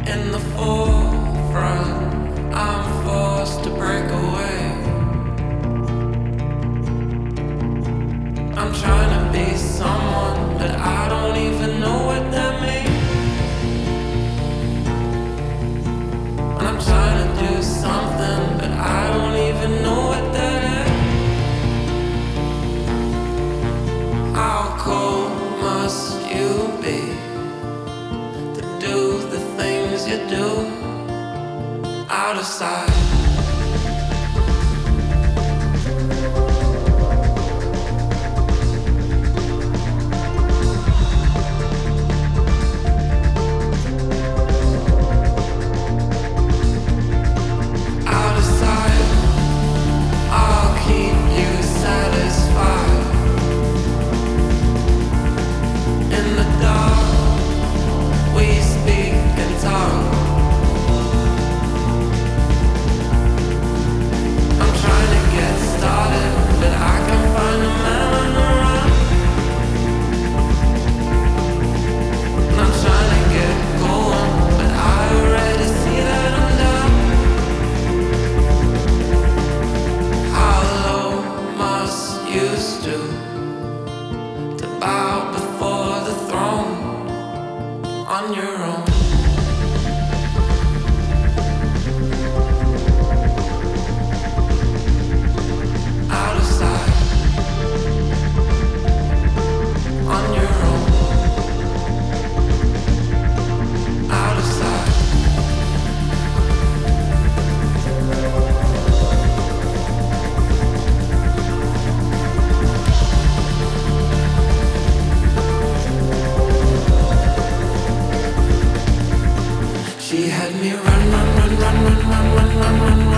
in the forefront. I'm forced to break away. I'm trying to be someone, but I don't even know what that means. And I'm trying to do something, but I don't even know what that is. How cold must you be to do the things you do out of sight? To bow before the throne on your own. Out of sight, on your own. Out of sight. She had me run, run, run, run, run, run, run, run, run.